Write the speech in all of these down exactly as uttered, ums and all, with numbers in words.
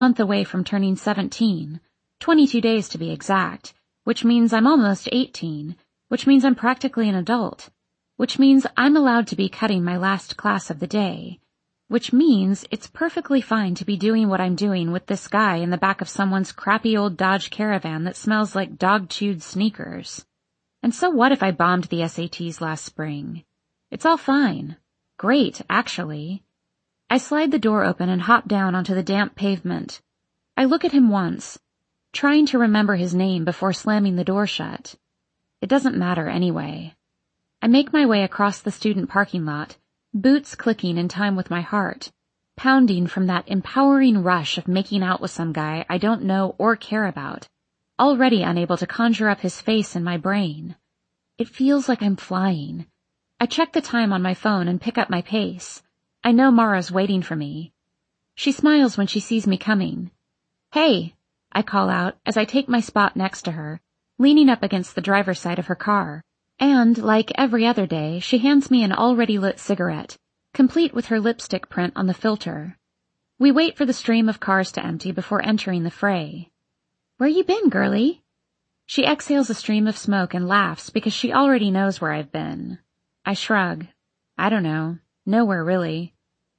month away from turning seventeen, twenty-two days to be exact, which means I'm almost eighteen, which means I'm practically an adult, which means I'm allowed to be cutting my last class of the day, which means it's perfectly fine to be doing what I'm doing with this guy in the back of someone's crappy old Dodge Caravan that smells like dog-chewed sneakers. And so what if I bombed the S A Ts last spring? It's all fine. Great, actually. I slide the door open and hop down onto the damp pavement. I look at him once, trying to remember his name before slamming the door shut. It doesn't matter anyway. I make my way across the student parking lot, boots clicking in time with my heart, pounding from that empowering rush of making out with some guy I don't know or care about, already unable to conjure up his face in my brain. It feels like I'm flying. I check the time on my phone and pick up my pace. I know Mara's waiting for me. She smiles when she sees me coming. "Hey," I call out as I take my spot next to her, leaning up against the driver's side of her car, and, like every other day, she hands me an already lit cigarette, complete with her lipstick print on the filter. We wait for the stream of cars to empty before entering the fray. "Where you been, girlie?" She exhales a stream of smoke and laughs because she already knows where I've been. I shrug. I don't know. Nowhere, really.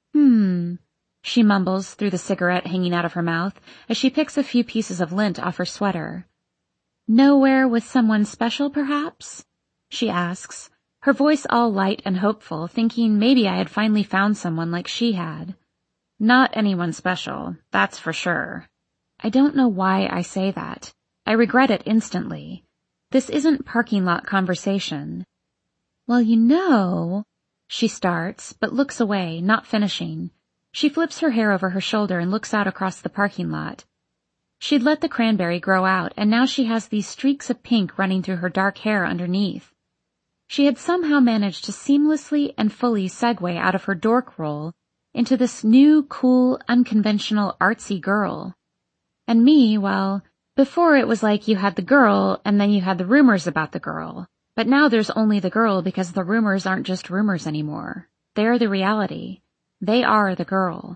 Hmm, she mumbles through the cigarette hanging out of her mouth as she picks a few pieces of lint off her sweater. "Nowhere with someone special, perhaps?" she asks, her voice all light and hopeful, thinking maybe I had finally found someone like she had. Not anyone special, that's for sure. I don't know why I say that. I regret it instantly. This isn't parking lot conversation. "Well, you know," she starts, but looks away, not finishing. She flips her hair over her shoulder and looks out across the parking lot. She'd let the cranberry grow out, and now she has these streaks of pink running through her dark hair underneath. She had somehow managed to seamlessly and fully segue out of her dork role into this new, cool, unconventional, artsy girl. And me, well, before it was like you had the girl, and then you had the rumors about the girl. But now there's only the girl because the rumors aren't just rumors anymore. They're the reality. They are the girl.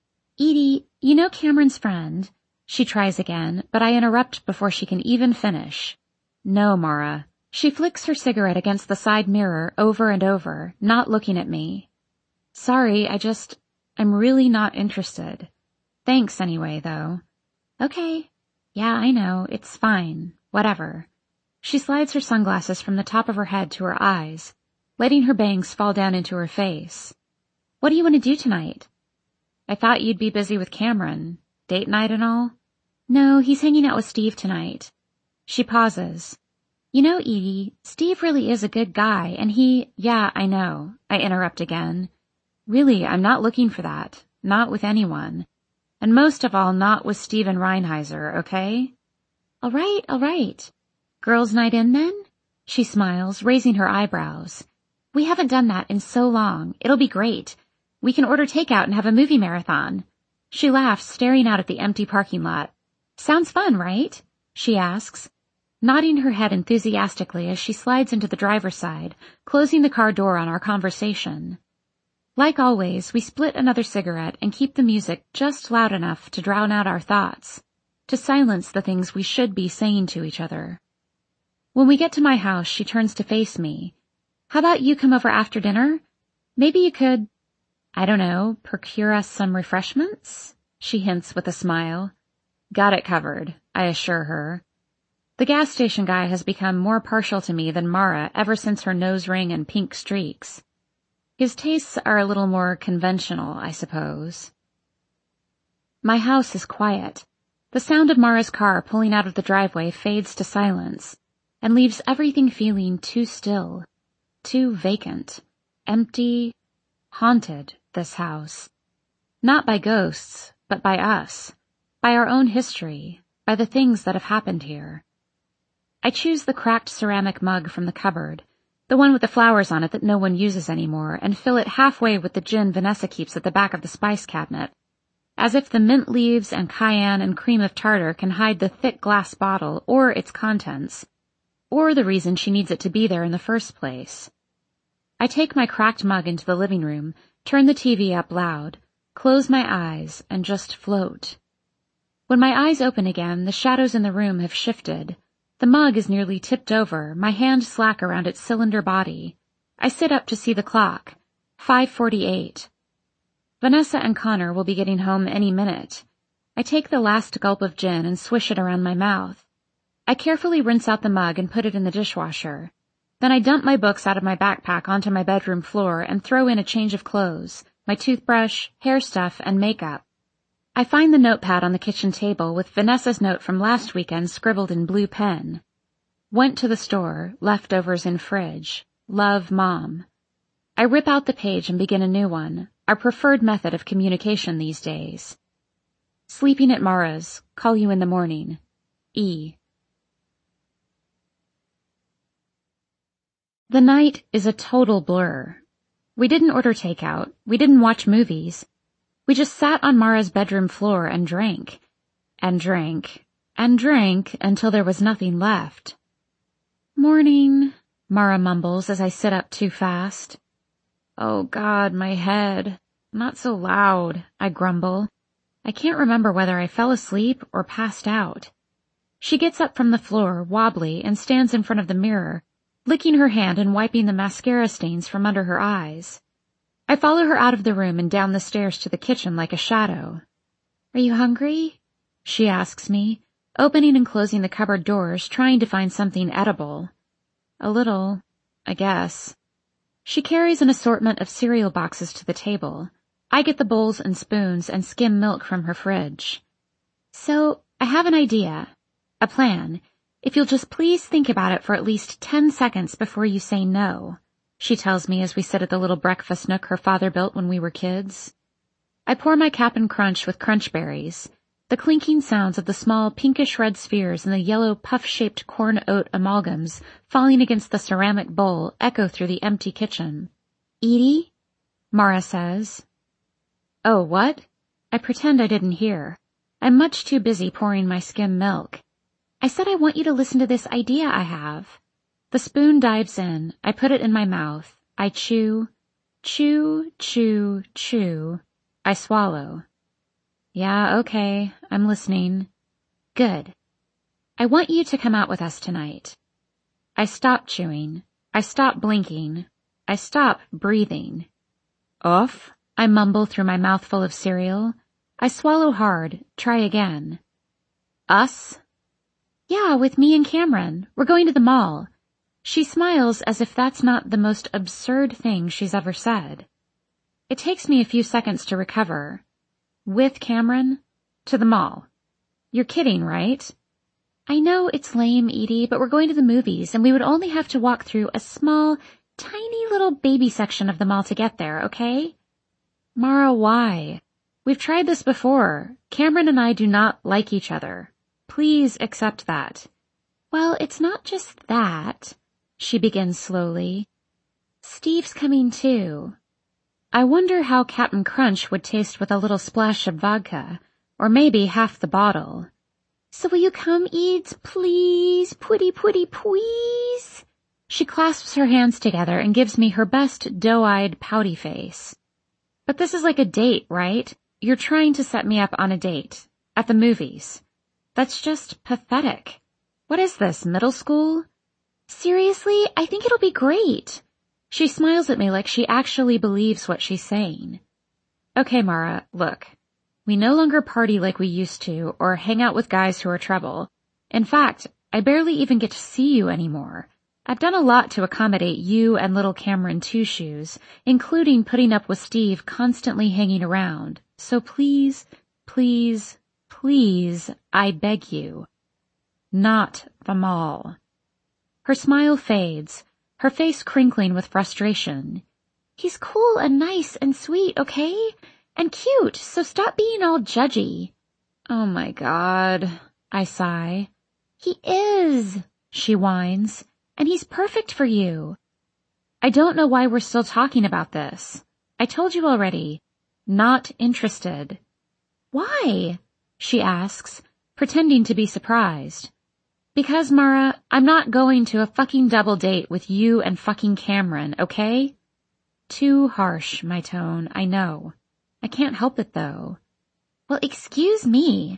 "Edie, you know Cameron's friend?" She tries again, but I interrupt before she can even finish. "No, Mara." She flicks her cigarette against the side mirror over and over, not looking at me. "Sorry, I just... I'm really not interested. Thanks anyway, though." "Okay. Yeah, I know. It's fine. Whatever." She slides her sunglasses from the top of her head to her eyes, letting her bangs fall down into her face. "What do you want to do tonight?" "I thought you'd be busy with Cameron. Date night and all?" "No, he's hanging out with Steve tonight." She pauses. "You know, Edie, Steve really is a good guy, and he—" "Yeah, I know," I interrupt again. "Really, I'm not looking for that. Not with anyone. And most of all, not with Steven Reinheiser, okay?" "All right, all right. Girls' night in, then?" She smiles, raising her eyebrows. "We haven't done that in so long. It'll be great. We can order takeout and have a movie marathon." She laughs, staring out at the empty parking lot. "Sounds fun, right?" she asks, nodding her head enthusiastically as she slides into the driver's side, closing the car door on our conversation. Like always, we split another cigarette and keep the music just loud enough to drown out our thoughts, to silence the things we should be saying to each other. When we get to my house, she turns to face me. "How about you come over after dinner? Maybe you could, I don't know, procure us some refreshments?" she hints with a smile. "Got it covered," I assure her. The gas station guy has become more partial to me than Mara ever since her nose ring and pink streaks. His tastes are a little more conventional, I suppose. My house is quiet. The sound of Mara's car pulling out of the driveway fades to silence, and leaves everything feeling too still, too vacant, empty, haunted, this house. Not by ghosts, but by us, by our own history, by the things that have happened here. I choose the cracked ceramic mug from the cupboard, the one with the flowers on it that no one uses anymore, and fill it halfway with the gin Vanessa keeps at the back of the spice cabinet, as if the mint leaves and cayenne and cream of tartar can hide the thick glass bottle or its contents, or the reason she needs it to be there in the first place. I take my cracked mug into the living room, turn the T V up loud, close my eyes, and just float. When my eyes open again, the shadows in the room have shifted. The mug is nearly tipped over, my hand slack around its cylinder body. I sit up to see the clock. five forty-eight. Vanessa and Connor will be getting home any minute. I take the last gulp of gin and swish it around my mouth. I carefully rinse out the mug and put it in the dishwasher. Then I dump my books out of my backpack onto my bedroom floor and throw in a change of clothes, my toothbrush, hair stuff, and makeup. I find the notepad on the kitchen table with Vanessa's note from last weekend scribbled in blue pen. Went to the store, leftovers in fridge. Love, Mom. I rip out the page and begin a new one, our preferred method of communication these days. Sleeping at Mara's. Call you in the morning. E. The night is a total blur. We didn't order takeout. We didn't watch movies. We just sat on Mara's bedroom floor and drank, and drank, and drank until there was nothing left. Morning, Mara mumbles as I sit up too fast. Oh God, my head. Not so loud, I grumble. I can't remember whether I fell asleep or passed out. She gets up from the floor, wobbly, and stands in front of the mirror, licking her hand and wiping the mascara stains from under her eyes. I follow her out of the room and down the stairs to the kitchen like a shadow. Are you hungry? She asks me, opening and closing the cupboard doors, trying to find something edible. A little, I guess. She carries an assortment of cereal boxes to the table. I get the bowls and spoons and skim milk from her fridge. So, I have an idea. A plan. If you'll just please think about it for at least ten seconds before you say no, she tells me as we sit at the little breakfast nook her father built when we were kids. I pour my Cap'n Crunch with crunch berries. The clinking sounds of the small pinkish-red spheres and the yellow puff-shaped corn-oat amalgams falling against the ceramic bowl echo through the empty kitchen. Edie? Mara says. Oh, what? I pretend I didn't hear. I'm much too busy pouring my skim milk. I said I want you to listen to this idea I have. The spoon dives in. I put it in my mouth. I chew, chew, chew, chew. I swallow. Yeah, okay, I'm listening. Good. I want you to come out with us tonight. I stop chewing. I stop blinking. I stop breathing. Off, I mumble through my mouthful of cereal. I swallow hard. Try again. Us? Yeah, with me and Cameron. We're going to the mall. She smiles as if that's not the most absurd thing she's ever said. It takes me a few seconds to recover. With Cameron? To the mall. You're kidding, right? I know it's lame, Edie, but we're going to the movies, and we would only have to walk through a small, tiny little baby section of the mall to get there, okay? Mara, why? We've tried this before. Cameron and I do not like each other. Please accept that. Well, it's not just that, she begins slowly. Steve's coming too. I wonder how Cap'n Crunch would taste with a little splash of vodka, or maybe half the bottle. So will you come, Eads, please, putty putty please? She clasps her hands together and gives me her best doe-eyed pouty face. But this is like a date, right? You're trying to set me up on a date. At the movies. That's just pathetic. What is this, middle school? Seriously, I think it'll be great. She smiles at me like she actually believes what she's saying. Okay, Mara, look. We no longer party like we used to or hang out with guys who are trouble. In fact, I barely even get to see you anymore. I've done a lot to accommodate you and little Cameron Two Shoes, including putting up with Steve constantly hanging around. So please, please, please, I beg you. Not the mall. Her smile fades, her face crinkling with frustration. He's cool and nice and sweet, okay? And cute, so stop being all judgy. Oh my God, I sigh. He is, she whines, and he's perfect for you. I don't know why we're still talking about this. I told you already. Not interested. Why? She asks, pretending to be surprised. Because, Mara, I'm not going to a fucking double date with you and fucking Cameron, okay? Too harsh, my tone, I know. I can't help it, though. Well, excuse me.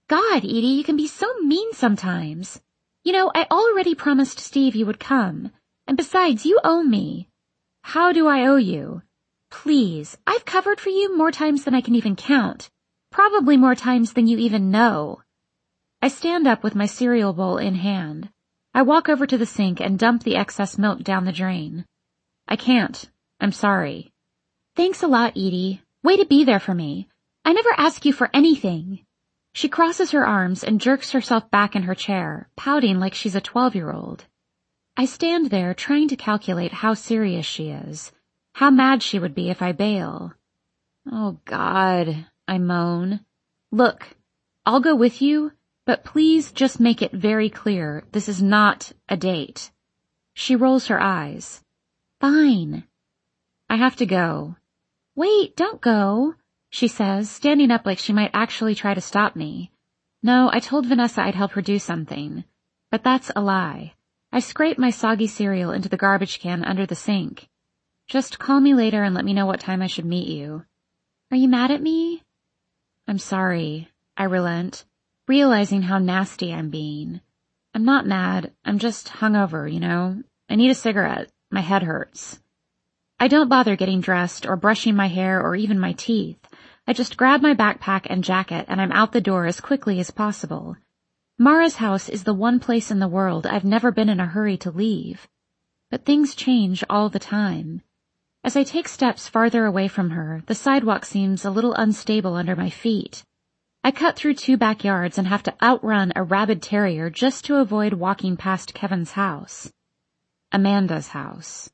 God, Edie, you can be so mean sometimes. You know, I already promised Steve you would come. And besides, you owe me. How do I owe you? Please, I've covered for you more times than I can even count. Probably more times than you even know. I stand up with my cereal bowl in hand. I walk over to the sink and dump the excess milk down the drain. I can't. I'm sorry. Thanks a lot, Edie. Way to be there for me. I never ask you for anything. She crosses her arms and jerks herself back in her chair, pouting like she's a twelve-year-old. I stand there trying to calculate how serious she is, how mad she would be if I bail. Oh, God, I moan. Look, I'll go with you, but please just make it very clear this is not a date. She rolls her eyes. Fine. I have to go. Wait, don't go, she says, standing up like she might actually try to stop me. No, I told Vanessa I'd help her do something. But that's a lie. I scrape my soggy cereal into the garbage can under the sink. Just call me later and let me know what time I should meet you. Are you mad at me? I'm sorry, I relent, realizing how nasty I'm being. I'm not mad, I'm just hungover, you know? I need a cigarette. My head hurts. I don't bother getting dressed or brushing my hair or even my teeth. I just grab my backpack and jacket and I'm out the door as quickly as possible. Mara's house is the one place in the world I've never been in a hurry to leave. But things change all the time. As I take steps farther away from her, the sidewalk seems a little unstable under my feet. I cut through two backyards and have to outrun a rabid terrier just to avoid walking past Kevin's house. Amanda's house.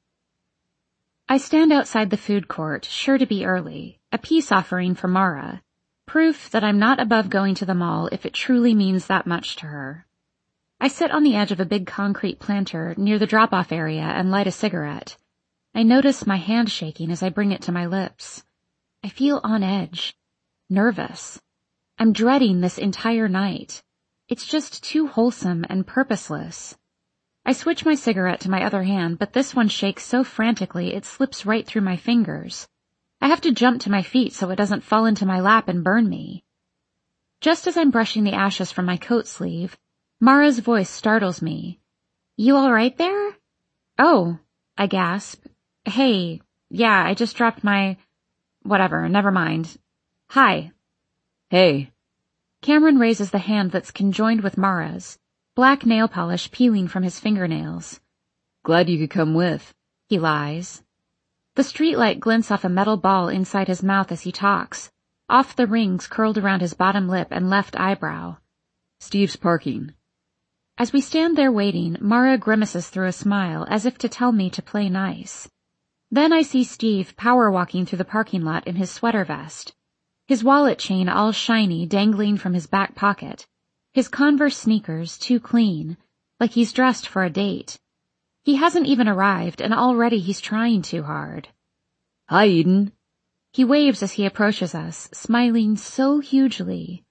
I stand outside the food court, sure to be early, a peace offering for Mara, proof that I'm not above going to the mall if it truly means that much to her. I sit on the edge of a big concrete planter near the drop-off area and light a cigarette. I notice my hand shaking as I bring it to my lips. I feel on edge, nervous. I'm dreading this entire night. It's just too wholesome and purposeless. I switch my cigarette to my other hand, but this one shakes so frantically it slips right through my fingers. I have to jump to my feet so it doesn't fall into my lap and burn me. Just as I'm brushing the ashes from my coat sleeve, Mara's voice startles me. You all right there? Oh, I gasp. Hey, yeah, I just dropped my... Whatever, never mind. Hi. Hey. Cameron raises the hand that's conjoined with Mara's, black nail polish peeling from his fingernails. Glad you could come with. He lies. The streetlight glints off a metal ball inside his mouth as he talks, off the rings curled around his bottom lip and left eyebrow. Steve's parking. As we stand there waiting, Mara grimaces through a smile as if to tell me to play nice. Then I see Steve power walking through the parking lot in his sweater vest, his wallet chain all shiny dangling from his back pocket, his Converse sneakers too clean, like he's dressed for a date. He hasn't even arrived, and already he's trying too hard. Hi, Eden. He waves as he approaches us, smiling so hugely.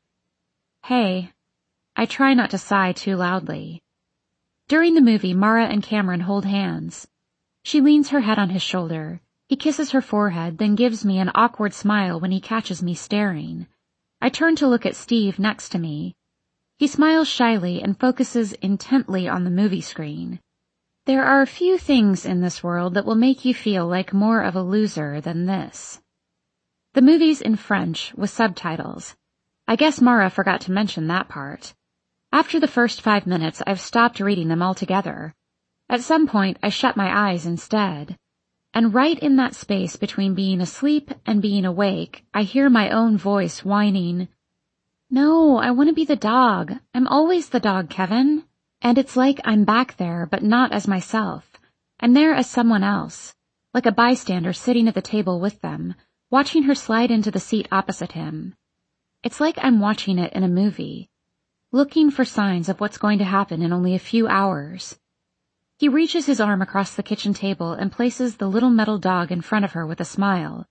Hey. I try not to sigh too loudly. During the movie, Mara and Cameron hold hands. She leans her head on his shoulder. He kisses her forehead, then gives me an awkward smile when he catches me staring. I turn to look at Steve next to me. He smiles shyly and focuses intently on the movie screen. There are few things in this world that will make you feel like more of a loser than this. The movie's in French with subtitles. I guess Mara forgot to mention that part. After the first five minutes, I've stopped reading them altogether. At some point, I shut my eyes instead. And right in that space between being asleep and being awake, I hear my own voice whining, No, I want to be the dog. I'm always the dog, Kevin. And it's like I'm back there, but not as myself. I'm there as someone else, like a bystander sitting at the table with them, watching her slide into the seat opposite him. It's like I'm watching it in a movie, looking for signs of what's going to happen in only a few hours. He reaches his arm across the kitchen table and places the little metal dog in front of her with a smile.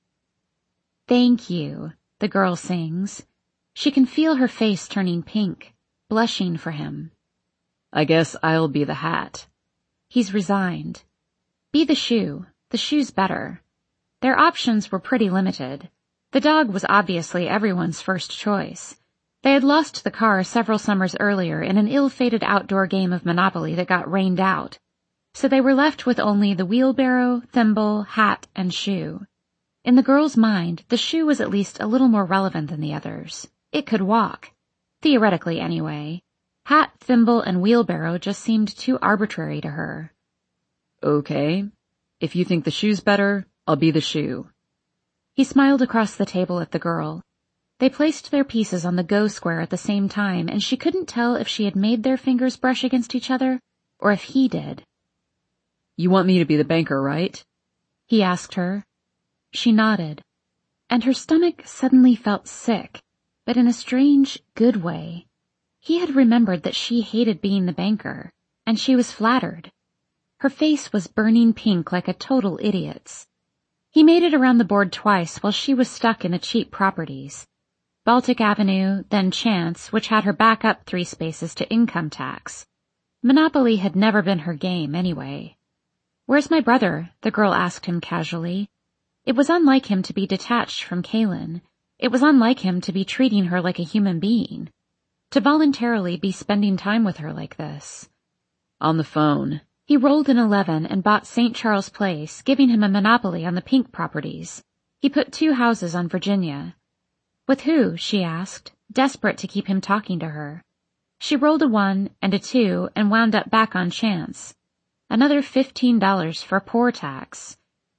Thank you, the girl sings. She can feel her face turning pink, blushing for him. I guess I'll be the hat. He's resigned. Be the shoe. The shoe's better. Their options were pretty limited. The dog was obviously everyone's first choice. They had lost the car several summers earlier in an ill-fated outdoor game of Monopoly that got rained out, so they were left with only the wheelbarrow, thimble, hat, and shoe. In the girl's mind, the shoe was at least a little more relevant than the others. It could walk. Theoretically, anyway. Hat, thimble, and wheelbarrow just seemed too arbitrary to her. Okay. If you think the shoe's better, I'll be the shoe. He smiled across the table at the girl. They placed their pieces on the go square at the same time, and she couldn't tell if she had made their fingers brush against each other, or if he did. You want me to be the banker, right? He asked her. She nodded, and her stomach suddenly felt sick, but in a strange, good way. He had remembered that she hated being the banker, and she was flattered. Her face was burning pink like a total idiot's. He made it around the board twice while she was stuck in the cheap properties. Baltic Avenue, then Chance, which had her back up three spaces to income tax. Monopoly had never been her game, anyway. "Where's my brother?" the girl asked him casually. It was unlike him to be detached from Kaylin. It was unlike him to be treating her like a human being. To voluntarily be spending time with her like this. On the phone. He rolled an eleven and bought Saint Charles Place, giving him a monopoly on the pink properties. He put two houses on Virginia. With who? She asked, desperate to keep him talking to her. She rolled a one and a two and wound up back on Chance. Another fifteen dollars for poor tax.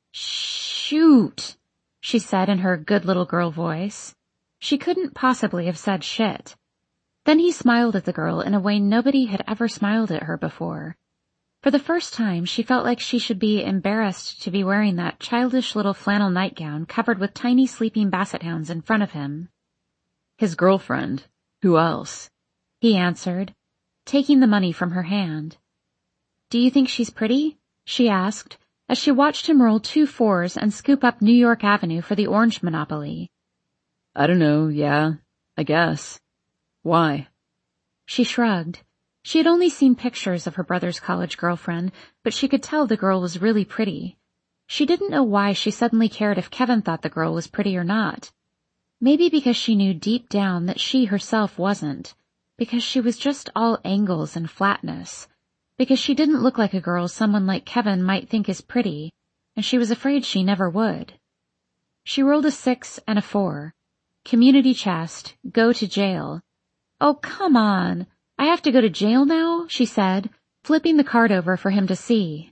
Shoot, she said in her good little girl voice. She couldn't possibly have said shit. Then he smiled at the girl in a way nobody had ever smiled at her before. For the first time, she felt like she should be embarrassed to be wearing that childish little flannel nightgown covered with tiny sleeping basset hounds in front of him. His girlfriend. Who else? He answered, taking the money from her hand. Do you think she's pretty? She asked, as she watched him roll two fours and scoop up New York Avenue for the orange monopoly. I don't know, yeah, I guess. Why? She shrugged. She had only seen pictures of her brother's college girlfriend, but she could tell the girl was really pretty. She didn't know why she suddenly cared if Kevin thought the girl was pretty or not. Maybe because she knew deep down that she herself wasn't, because she was just all angles and flatness, because she didn't look like a girl someone like Kevin might think is pretty, and she was afraid she never would. She rolled a six and a four. Community chest, go to jail. Oh, come on. I have to go to jail now, she said, flipping the card over for him to see.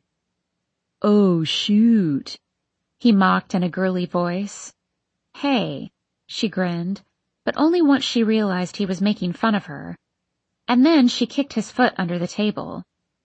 Oh, shoot, he mocked in a girly voice. Hey, she grinned, but only once she realized he was making fun of her. And then she kicked his foot under the table.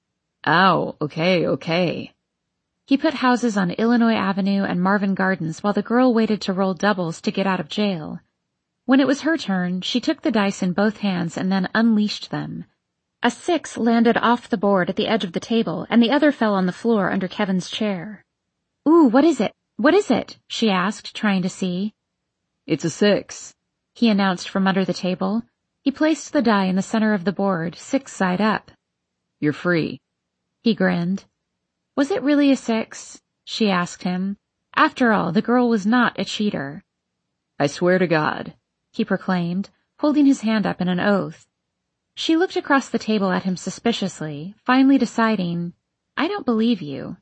Ow, okay, okay. He put houses on Illinois Avenue and Marvin Gardens while the girl waited to roll doubles to get out of jail. When it was her turn, she took the dice in both hands and then unleashed them. A six landed off the board at the edge of the table, and the other fell on the floor under Kevin's chair. Ooh, what is it? What is it? She asked, trying to see. It's a six, he announced from under the table. He placed the die in the center of the board, six side up. You're free. He grinned. Was it really a six? She asked him. After all, the girl was not a cheater. I swear to God, he proclaimed, holding his hand up in an oath. She looked across the table at him suspiciously, finally deciding, I don't believe you.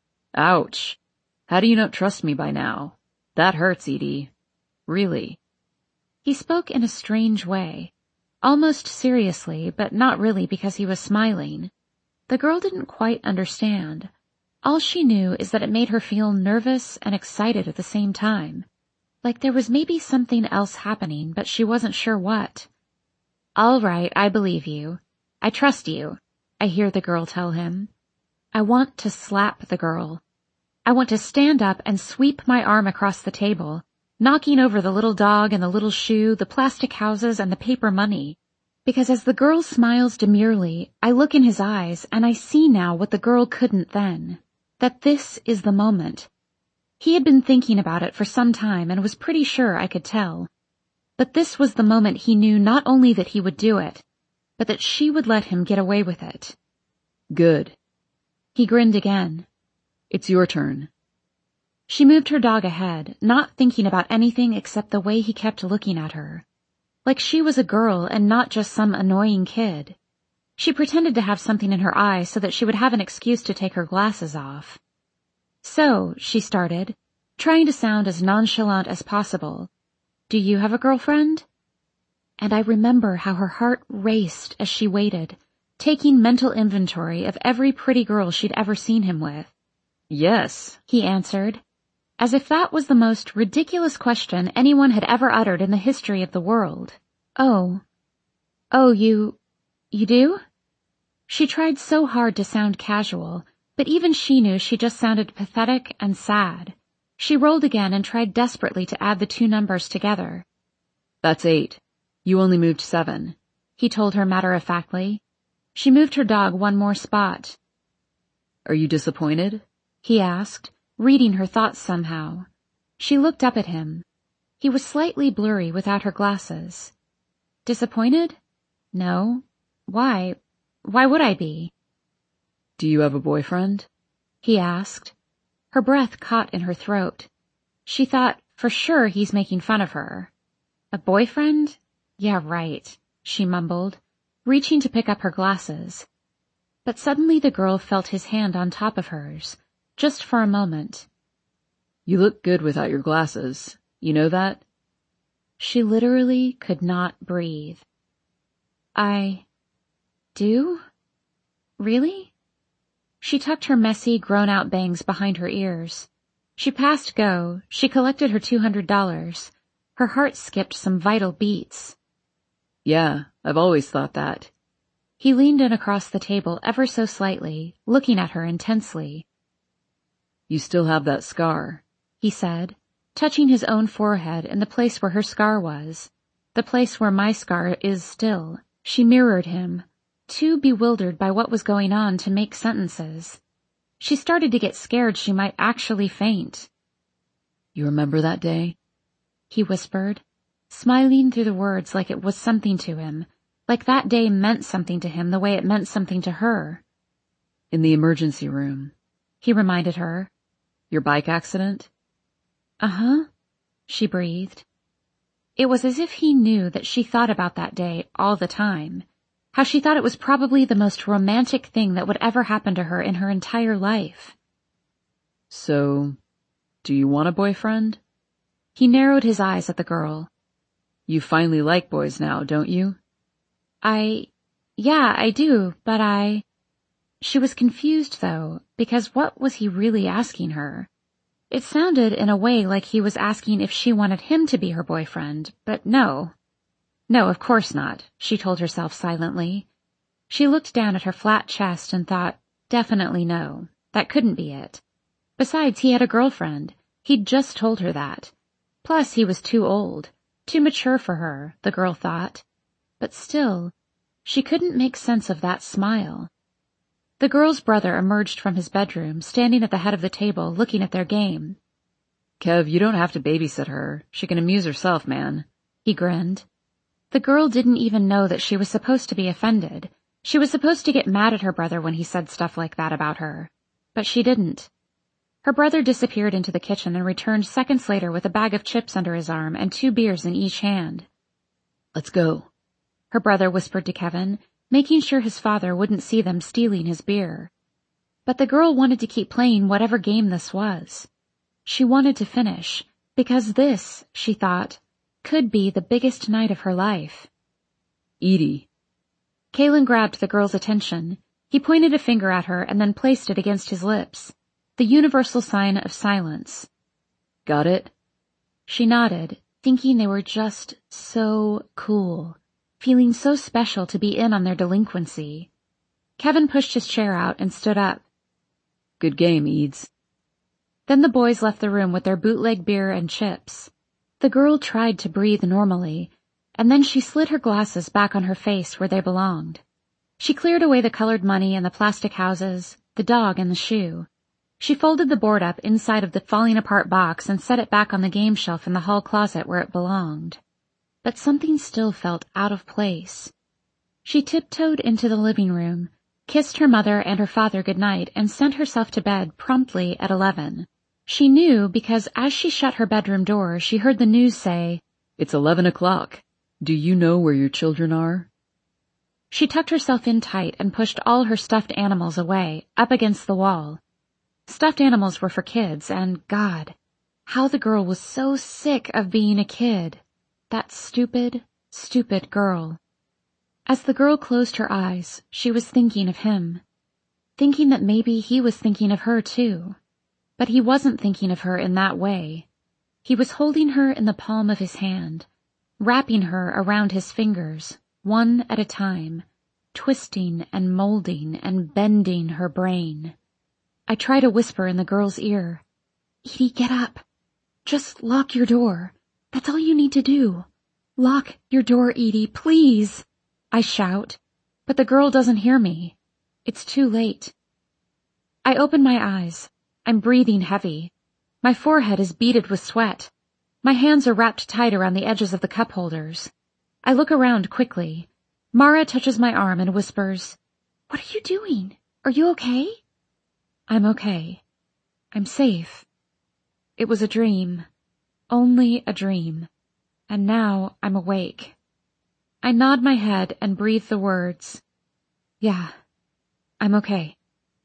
Ouch. How do you not trust me by now? That hurts, Edie. Really. He spoke in a strange way, almost seriously, but not really because he was smiling. The girl didn't quite understand. All she knew is that it made her feel nervous and excited at the same time. Like there was maybe something else happening, but she wasn't sure what. All right, I believe you. I trust you, I hear the girl tell him. I want to slap the girl. I want to stand up and sweep my arm across the table, knocking over the little dog and the little shoe, the plastic houses and the paper money. Because as the girl smiles demurely, I look in his eyes and I see now what the girl couldn't then. That this is the moment. He had been thinking about it for some time and was pretty sure I could tell. But this was the moment he knew not only that he would do it, but that she would let him get away with it. Good. He grinned again. It's your turn. She moved her dog ahead, not thinking about anything except the way he kept looking at her. like she was a girl and not just some annoying kid. She pretended to have something in her eye so that she would have an excuse to take her glasses off. So, she started, trying to sound as nonchalant as possible. Do you have a girlfriend? And I remember how her heart raced as she waited, taking mental inventory of every pretty girl she'd ever seen him with. Yes, he answered, as if that was the most ridiculous question anyone had ever uttered in the history of the world. Oh. Oh, you... you do? She tried so hard to sound casual, but even she knew she just sounded pathetic and sad. She rolled again and tried desperately to add the two numbers together. That's eight. You only moved seven, he told her matter-of-factly. She moved her dog one more spot. Are you disappointed? He asked, reading her thoughts somehow. She looked up at him. He was slightly blurry without her glasses. Disappointed? No. Why? Why would I be? Do you have a boyfriend? He asked. Her breath caught in her throat. She thought, for sure he's making fun of her. A boyfriend? Yeah, right, she mumbled, reaching to pick up her glasses. But suddenly the girl felt his hand on top of hers, just for a moment. You look good without your glasses. You know that? She literally could not breathe. I... do? Really? She tucked her messy, grown-out bangs behind her ears. She passed go. She collected her two hundred dollars. Her heart skipped some vital beats. Yeah, I've always thought that. He leaned in across the table ever so slightly, looking at her intensely. You still have that scar, he said, touching his own forehead in the place where her scar was, the place where my scar is still. She mirrored him, too bewildered by what was going on to make sentences. She started to get scared she might actually faint. You remember that day? He whispered, smiling through the words like it was something to him, like that day meant something to him the way it meant something to her. In the emergency room, he reminded her. Your bike accident? Uh-huh, she breathed. It was as if he knew that she thought about that day all the time, how she thought it was probably the most romantic thing that would ever happen to her in her entire life. So, do you want a boyfriend? He narrowed his eyes at the girl. You finally like boys now, don't you? I... yeah, I do, but I... She was confused, though, because what was he really asking her? It sounded in a way like he was asking if she wanted him to be her boyfriend, but no. No, of course not, she told herself silently. She looked down at her flat chest and thought, definitely no, that couldn't be it. Besides, he had a girlfriend. He'd just told her that. Plus, he was too old, too mature for her, the girl thought. But still, she couldn't make sense of that smile. The girl's brother emerged from his bedroom, standing at the head of the table, looking at their game. Kev, you don't have to babysit her. She can amuse herself, man. He grinned. The girl didn't even know that she was supposed to be offended. She was supposed to get mad at her brother when he said stuff like that about her. But she didn't. Her brother disappeared into the kitchen and returned seconds later with a bag of chips under his arm and two beers in each hand. Let's go, her brother whispered to Kevin, making sure his father wouldn't see them stealing his beer. But the girl wanted to keep playing whatever game this was. She wanted to finish, because this, she thought, could be the biggest night of her life. Edie. Kalen grabbed the girl's attention. He pointed a finger at her and then placed it against his lips, the universal sign of silence. Got it? She nodded, thinking they were just so cool, feeling so special to be in on their delinquency. Kevin pushed his chair out and stood up. Good game, Eads. Then the boys left the room with their bootleg beer and chips. The girl tried to breathe normally, and then she slid her glasses back on her face where they belonged. She cleared away the colored money and the plastic houses, the dog and the shoe. She folded the board up inside of the falling-apart box and set it back on the game shelf in the hall closet where it belonged. But something still felt out of place. She tiptoed into the living room, kissed her mother and her father goodnight, and sent herself to bed promptly at eleven. She knew because as she shut her bedroom door, she heard the news say, It's eleven o'clock. Do you know where your children are? She tucked herself in tight and pushed all her stuffed animals away, up against the wall. Stuffed animals were for kids, and God, how the girl was so sick of being a kid. That stupid, stupid girl. As the girl closed her eyes, she was thinking of him. Thinking that maybe he was thinking of her too. But he wasn't thinking of her in that way. He was holding her in the palm of his hand, wrapping her around his fingers, one at a time, twisting and molding and bending her brain. I try to whisper in the girl's ear, "Edie, get up. Just lock your door. That's all you need to do. Lock your door, Edie, please," I shout, but the girl doesn't hear me. It's too late. I open my eyes. I'm breathing heavy. My forehead is beaded with sweat. My hands are wrapped tight around the edges of the cup holders. I look around quickly. Mara touches my arm and whispers, "What are you doing? Are you okay?" I'm okay. I'm safe. It was a dream. Only a dream. And now I'm awake. I nod my head and breathe the words, "Yeah, I'm okay."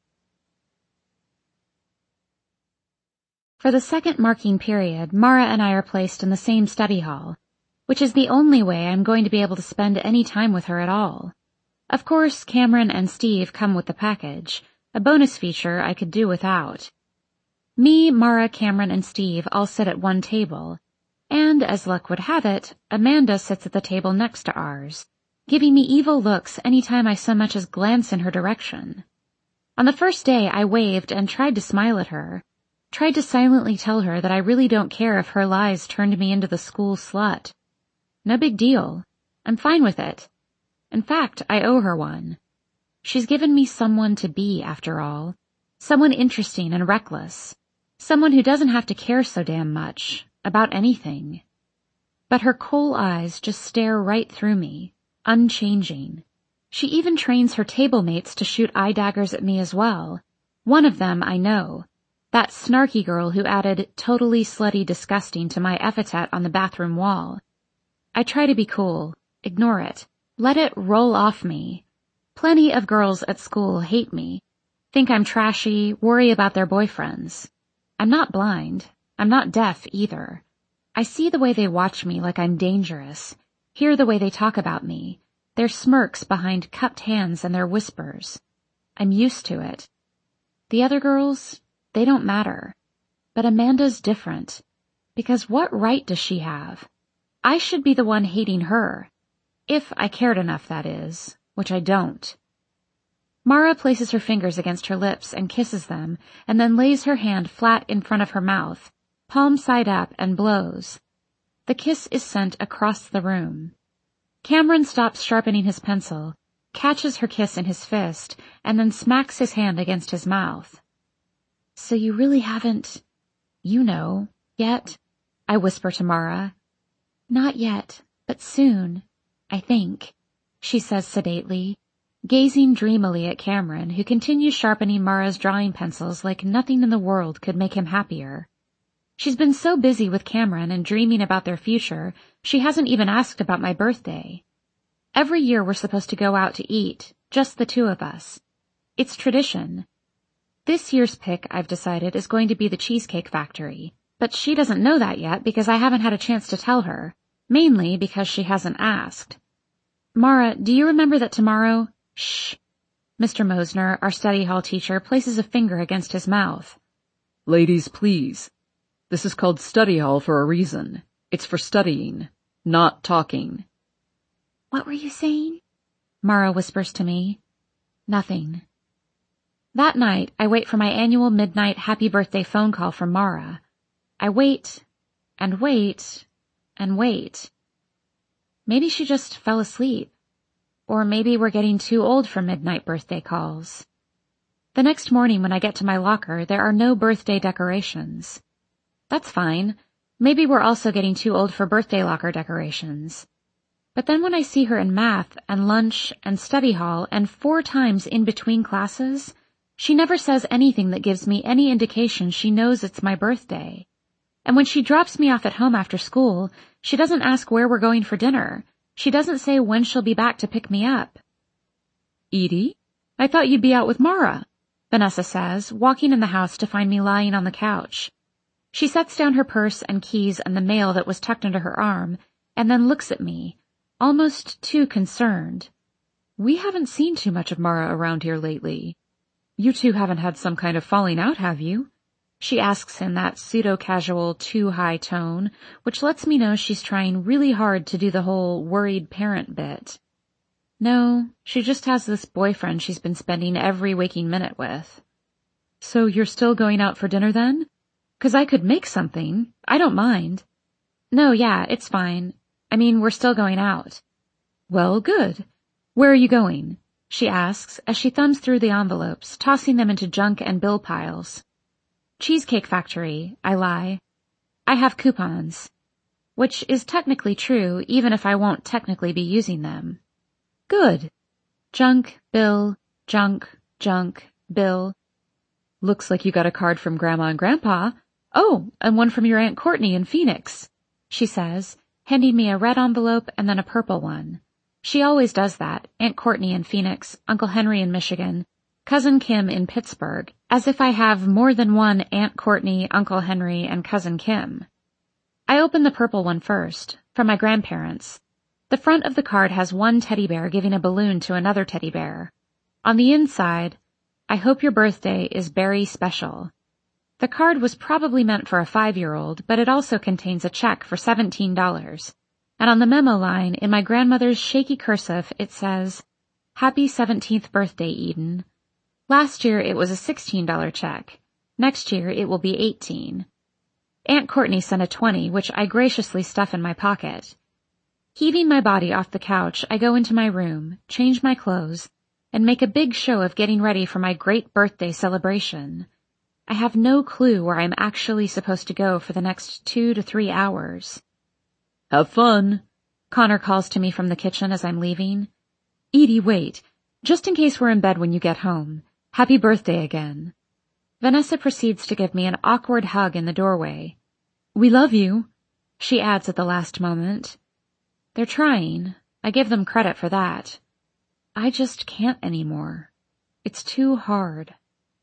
For the second marking period, Mara and I are placed in the same study hall, which is the only way I'm going to be able to spend any time with her at all. Of course, Cameron and Steve come with the package, a bonus feature I could do without. Me, Mara, Cameron, and Steve all sit at one table, and, as luck would have it, Amanda sits at the table next to ours, giving me evil looks any time I so much as glance in her direction. On the first day, I waved and tried to smile at her, tried to silently tell her that I really don't care if her lies turned me into the school slut. No big deal. I'm fine with it. In fact, I owe her one. She's given me someone to be, after all. Someone interesting and reckless. Someone who doesn't have to care so damn much about anything. But her coal eyes just stare right through me, unchanging. She even trains her table mates to shoot eye daggers at me as well. One of them I know. That snarky girl who added totally slutty disgusting to my epithet on the bathroom wall. I try to be cool, ignore it, let it roll off me. Plenty of girls at school hate me, think I'm trashy, worry about their boyfriends. I'm not blind, I'm not deaf either. I see the way they watch me like I'm dangerous, hear the way they talk about me, their smirks behind cupped hands and their whispers. I'm used to it. The other girls, they don't matter. But Amanda's different. Because what right does she have? I should be the one hating her. If I cared enough, that is. Which I don't. Mara places her fingers against her lips and kisses them, and then lays her hand flat in front of her mouth, palm side up, and blows. The kiss is sent across the room. Cameron stops sharpening his pencil, catches her kiss in his fist, and then smacks his hand against his mouth. "So you really haven't, you know, yet?" I whisper to Mara. "Not yet, but soon, I think," she says sedately, gazing dreamily at Cameron, who continues sharpening Mara's drawing pencils like nothing in the world could make him happier. She's been so busy with Cameron and dreaming about their future, she hasn't even asked about my birthday. Every year we're supposed to go out to eat, just the two of us. It's tradition. This year's pick, I've decided, is going to be the Cheesecake Factory, but she doesn't know that yet because I haven't had a chance to tell her, mainly because she hasn't asked. "Mara, do you remember that tomorrow—" "Shh." Mister Mosner, our study hall teacher, places a finger against his mouth. "Ladies, please. This is called study hall for a reason. It's for studying, not talking." "What were you saying?" Mara whispers to me. "Nothing." That night, I wait for my annual midnight happy birthday phone call from Mara. I wait, and wait, and wait. Maybe she just fell asleep. Or maybe we're getting too old for midnight birthday calls. The next morning when I get to my locker, there are no birthday decorations. That's fine. Maybe we're also getting too old for birthday locker decorations. But then when I see her in math and lunch and study hall and four times in between classes, she never says anything that gives me any indication she knows it's my birthday. And when she drops me off at home after school, she doesn't ask where we're going for dinner. She doesn't say when she'll be back to pick me up. Edie, I thought you'd be out with Mara, Vanessa says, walking in the house to find me lying on the couch. She sets down her purse and keys and the mail that was tucked under her arm, and then looks at me, almost too concerned. We haven't seen too much of Mara around here lately. You two haven't had some kind of falling out, have you? She asks in that pseudo-casual, too-high tone, which lets me know she's trying really hard to do the whole worried parent bit. No, she just has this boyfriend she's been spending every waking minute with. So you're still going out for dinner then? 'Cause I could make something. I don't mind. No, yeah, it's fine. I mean, we're still going out. Well, good. Where are you going? She asks as she thumbs through the envelopes, tossing them into junk and bill piles. Cheesecake Factory, I lie. I have coupons. Which is technically true, even if I won't technically be using them. Good. Junk, bill, junk, junk, bill. Looks like you got a card from Grandma and Grandpa. Oh, and one from your Aunt Courtney in Phoenix, she says, handing me a red envelope and then a purple one. She always does that, Aunt Courtney in Phoenix, Uncle Henry in Michigan, Cousin Kim in Pittsburgh, as if I have more than one Aunt Courtney, Uncle Henry, and Cousin Kim. I open the purple one first, from my grandparents. The front of the card has one teddy bear giving a balloon to another teddy bear. On the inside, I hope your birthday is very special. The card was probably meant for a five-year-old, but it also contains a check for seventeen dollars. And on the memo line, in my grandmother's shaky cursive, it says, Happy seventeenth birthday, Eden. Last year it was a sixteen dollar check. Next year it will be eighteen. Aunt Courtney sent a twenty, which I graciously stuff in my pocket. Heaving my body off the couch, I go into my room, change my clothes, and make a big show of getting ready for my great birthday celebration. I have no clue where I'm actually supposed to go for the next two to three hours. Have fun, Connor calls to me from the kitchen as I'm leaving. Edie, wait, just in case we're in bed when you get home. Happy birthday again. Vanessa proceeds to give me an awkward hug in the doorway. We love you, she adds at the last moment. They're trying. I give them credit for that. I just can't anymore. It's too hard.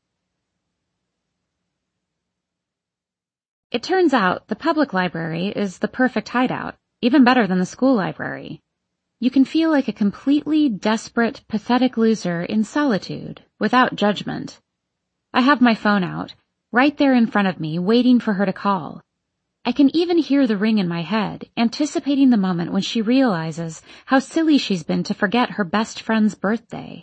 It turns out the public library is the perfect hideout, even better than the school library. You can feel like a completely desperate, pathetic loser in solitude, without judgment. I have my phone out, right there in front of me, waiting for her to call. I can even hear the ring in my head, anticipating the moment when she realizes how silly she's been to forget her best friend's birthday.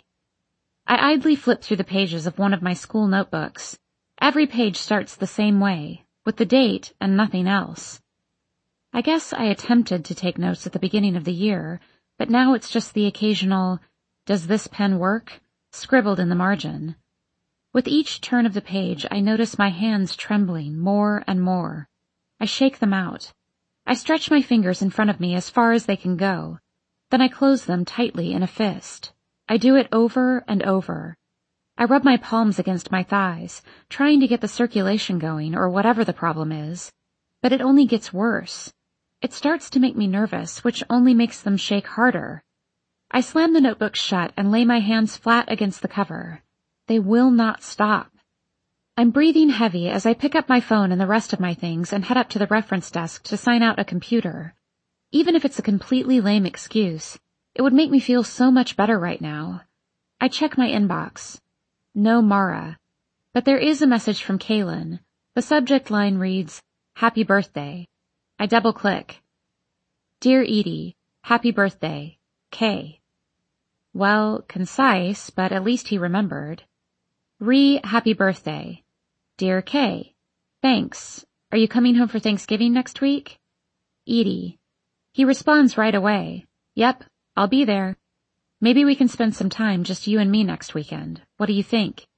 I idly flip through the pages of one of my school notebooks. Every page starts the same way, with the date and nothing else. I guess I attempted to take notes at the beginning of the year, but now it's just the occasional, "Does this pen work?" scribbled in the margin. With each turn of the page, I notice my hands trembling more and more. I shake them out. I stretch my fingers in front of me as far as they can go. Then I close them tightly in a fist. I do it over and over. I rub my palms against my thighs, trying to get the circulation going or whatever the problem is. But it only gets worse. It starts to make me nervous, which only makes them shake harder. I slam the notebook shut and lay my hands flat against the cover. They will not stop. I'm breathing heavy as I pick up my phone and the rest of my things and head up to the reference desk to sign out a computer. Even if it's a completely lame excuse, it would make me feel so much better right now. I check my inbox. No Mara. But there is a message from Kaylin. The subject line reads, Happy birthday. I double-click. Dear Edie, happy birthday. K. Well, concise, but at least he remembered. Re, happy birthday. Dear K. Thanks. Are you coming home for Thanksgiving next week? Edie. He responds right away. Yep, I'll be there. Maybe we can spend some time, just you and me next weekend. What do you think?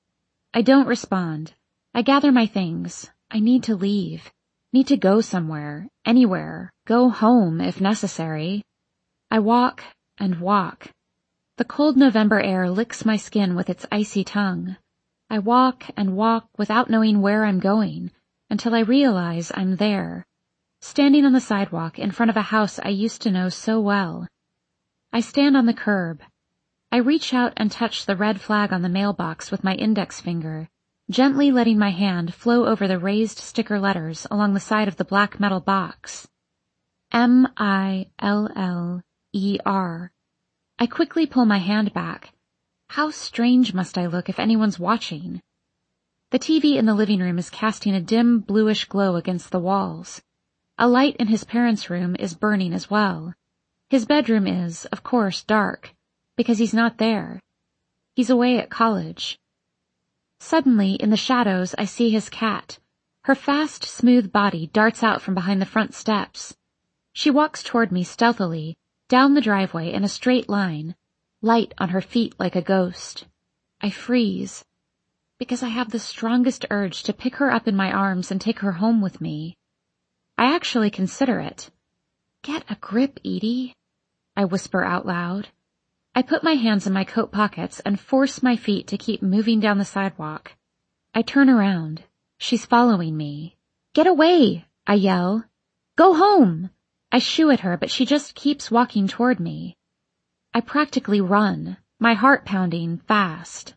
I don't respond. I gather my things. I need to leave. Need to go somewhere, anywhere, go home if necessary. I walk and walk. The cold November air licks my skin with its icy tongue. I walk and walk without knowing where I'm going, until I realize I'm there. standing on the sidewalk in front of a house I used to know so well. I stand on the curb. I reach out and touch the red flag on the mailbox with my index finger, gently letting my hand flow over the raised sticker letters along the side of the black metal box. M I L L E R. I quickly pull my hand back. How strange must I look if anyone's watching? The T V in the living room is casting a dim bluish glow against the walls. A light in his parents' room is burning as well. His bedroom is, of course, dark, because he's not there. He's away at college. Suddenly, in the shadows, I see his cat. Her fast, smooth body darts out from behind the front steps. She walks toward me stealthily, down the driveway in a straight line, light on her feet like a ghost. I freeze, because I have the strongest urge to pick her up in my arms and take her home with me. I actually consider it. Get a grip, Edie, I whisper out loud. I put my hands in my coat pockets and force my feet to keep moving down the sidewalk. I turn around. She's following me. Get away, I yell. Go home. I shoo at her, but she just keeps walking toward me. I practically run, my heart pounding fast.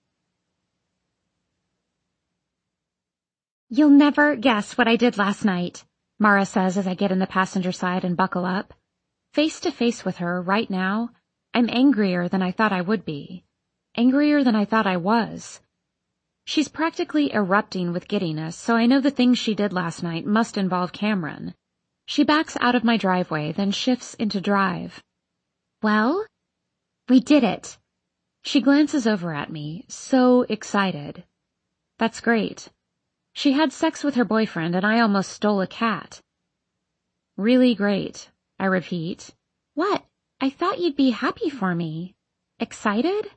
You'll never guess what I did last night, Mara says as I get in the passenger side and buckle up. Face to face with her right now, I'm angrier than I thought I would be. Angrier than I thought I was. She's practically erupting with giddiness, so I know the things she did last night must involve Cameron. She backs out of my driveway, then shifts into drive. Well, we did it. She glances over at me, so excited. That's great. She had sex with her boyfriend, and I almost stole a cat. Really great, I repeat. What? I thought you'd be happy for me. Excited?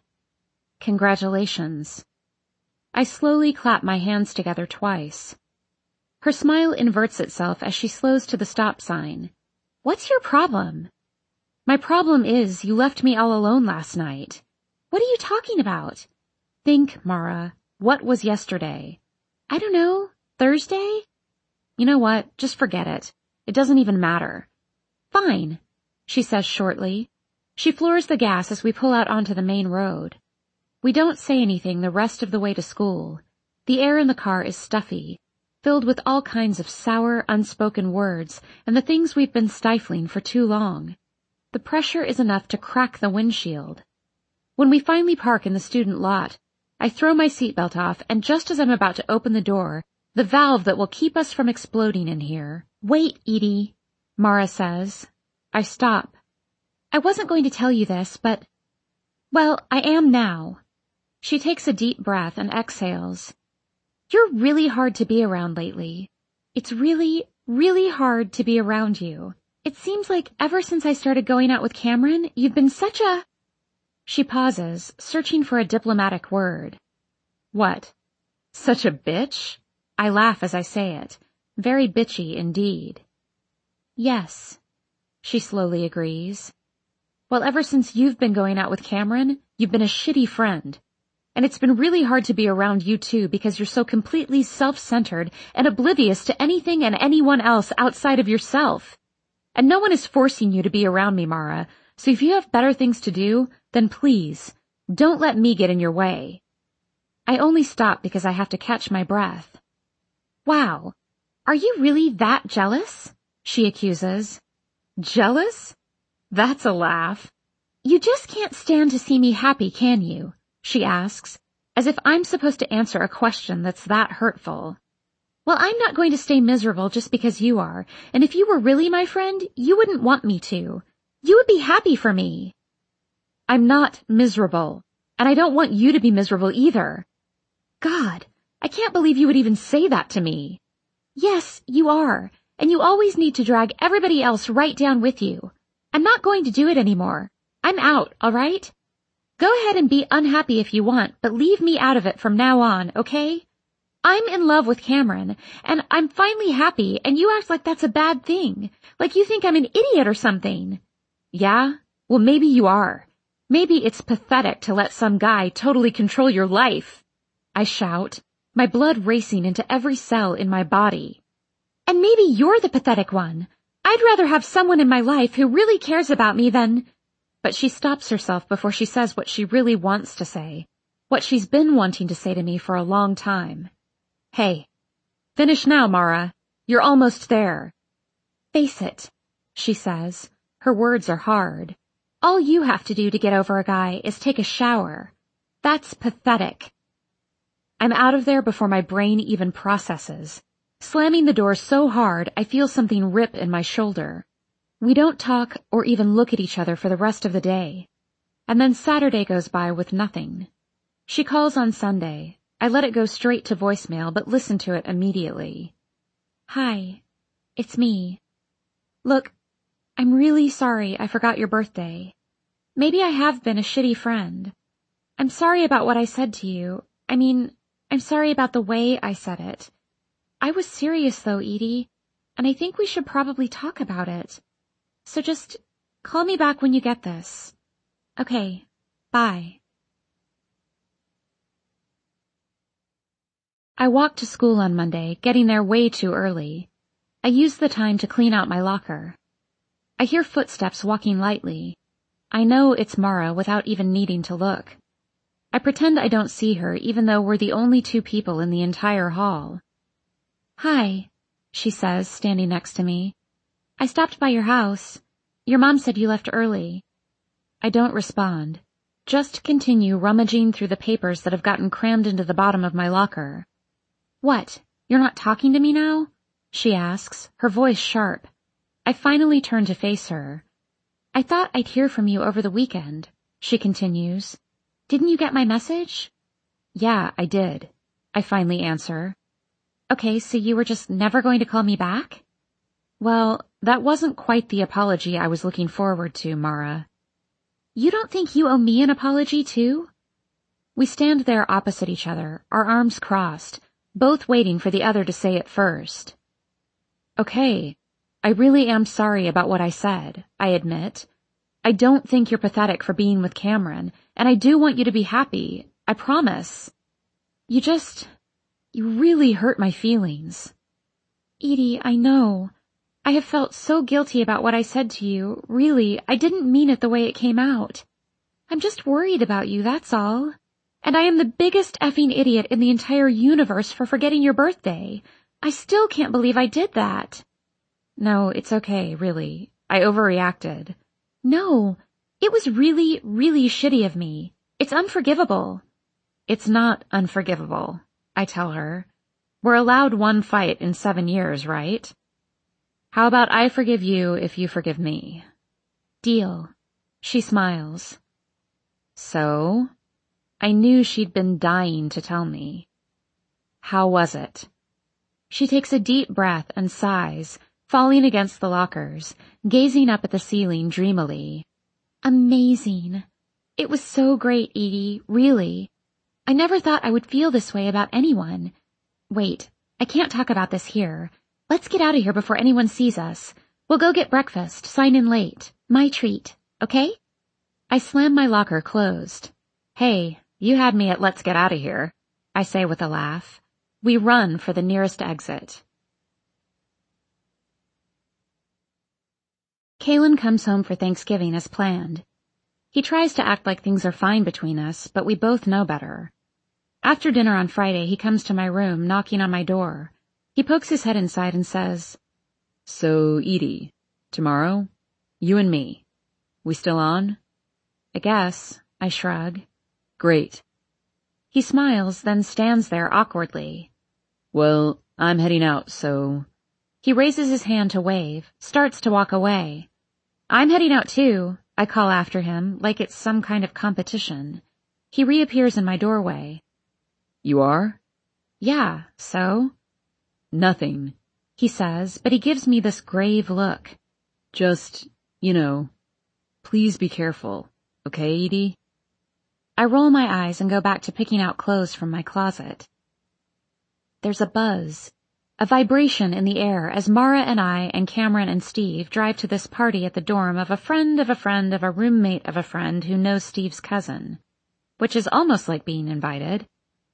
Congratulations. I slowly clap my hands together twice. Her smile inverts itself as she slows to the stop sign. What's your problem? My problem is you left me all alone last night. What are you talking about? Think, Mara. What was yesterday? I don't know. Thursday? You know what? Just forget it. It doesn't even matter. Fine, she says shortly. She floors the gas as we pull out onto the main road. We don't say anything the rest of the way to school. The air in the car is stuffy, filled with all kinds of sour, unspoken words and the things we've been stifling for too long. The pressure is enough to crack the windshield. When we finally park in the student lot, I throw my seatbelt off, and just as I'm about to open the door, the valve that will keep us from exploding in here. Wait, Edie, Mara says. I stop. I wasn't going to tell you this, but... Well, I am now. She takes a deep breath and exhales. You're really hard to be around lately. It's really, really hard to be around you. It seems like ever since I started going out with Cameron, you've been such a... She pauses, searching for a diplomatic word. What? Such a bitch? I laugh as I say it. Very bitchy indeed. Yes, she slowly agrees. Well, ever since you've been going out with Cameron, you've been a shitty friend. And it's been really hard to be around you too because you're so completely self-centered and oblivious to anything and anyone else outside of yourself. And no one is forcing you to be around me, Mara, so if you have better things to do, then please, don't let me get in your way. I only stop because I have to catch my breath. Wow, are you really that jealous? She accuses. Jealous? That's a laugh. You just can't stand to see me happy, can you? She asks, as if I'm supposed to answer a question that's that hurtful. Well, I'm not going to stay miserable just because you are, and if you were really my friend, you wouldn't want me to. You would be happy for me. I'm not miserable, and I don't want you to be miserable either. God, I can't believe you would even say that to me. Yes, you are, and you always need to drag everybody else right down with you. I'm not going to do it anymore. I'm out, all right? Go ahead and be unhappy if you want, but leave me out of it from now on, okay? I'm in love with Cameron, and I'm finally happy, and you act like that's a bad thing, like you think I'm an idiot or something. Yeah? Well, maybe you are. Maybe it's pathetic to let some guy totally control your life. I shout, my blood racing into every cell in my body. And maybe you're the pathetic one. I'd rather have someone in my life who really cares about me than... But she stops herself before she says what she really wants to say, what she's been wanting to say to me for a long time. Hey, finish now, Mara. You're almost there. Face it, she says. Her words are hard. All you have to do to get over a guy is take a shower. That's pathetic. I'm out of there before my brain even processes. Slamming the door so hard, I feel something rip in my shoulder. We don't talk or even look at each other for the rest of the day. And then Saturday goes by with nothing. She calls on Sunday. I let it go straight to voicemail, but listen to it immediately. Hi, it's me. Look, I'm really sorry I forgot your birthday. Maybe I have been a shitty friend. I'm sorry about what I said to you. I mean, I'm sorry about the way I said it. I was serious though, Edie, and I think we should probably talk about it. So just call me back when you get this. Okay, bye. I walked to school on Monday, getting there way too early. I used the time to clean out my locker. I hear footsteps walking lightly. I know it's Mara without even needing to look. I pretend I don't see her even though we're the only two people in the entire hall. Hi, she says, standing next to me. I stopped by your house. Your mom said you left early. I don't respond, just continue rummaging through the papers that have gotten crammed into the bottom of my locker. What, you're not talking to me now? She asks, her voice sharp. I finally turn to face her. I thought I'd hear from you over the weekend, she continues. Didn't you get my message? Yeah, I did, I finally answer. Okay, so you were just never going to call me back? Well, that wasn't quite the apology I was looking forward to, Mara. You don't think you owe me an apology, too? We stand there opposite each other, our arms crossed, both waiting for the other to say it first. Okay, I really am sorry about what I said, I admit. I don't think you're pathetic for being with Cameron, and I do want you to be happy, I promise. You just... You really hurt my feelings. Edie, I know. I have felt so guilty about what I said to you. Really, I didn't mean it the way it came out. I'm just worried about you, that's all. And I am the biggest effing idiot in the entire universe for forgetting your birthday. I still can't believe I did that. No, it's okay, really. I overreacted. No, it was really, really shitty of me. It's unforgivable. It's not unforgivable, I tell her. We're allowed one fight in seven years, right? How about I forgive you if you forgive me? Deal. She smiles. So? I knew she'd been dying to tell me. How was it? She takes a deep breath and sighs, falling against the lockers, gazing up at the ceiling dreamily. Amazing. It was so great, Edie, really. I never thought I would feel this way about anyone. Wait, I can't talk about this here. Let's get out of here before anyone sees us. We'll go get breakfast, sign in late. My treat, okay? I slam my locker closed. Hey, you had me at let's get out of here, I say with a laugh. We run for the nearest exit. Kalen comes home for Thanksgiving as planned. He tries to act like things are fine between us, but we both know better. After dinner on Friday, he comes to my room, knocking on my door. He pokes his head inside and says, So, Edie, tomorrow, you and me. We still on? I guess, I shrug. Great. He smiles, then stands there awkwardly. Well, I'm heading out, so... He raises his hand to wave, starts to walk away. I'm heading out too, I call after him, like it's some kind of competition. He reappears in my doorway. You are? Yeah, so? Nothing, he says, but he gives me this grave look. Just, you know, please be careful, okay, Edie? I roll my eyes and go back to picking out clothes from my closet. There's a buzz, a vibration in the air as Mara and I and Cameron and Steve drive to this party at the dorm of a friend of a friend of a roommate of a friend who knows Steve's cousin, which is almost like being invited.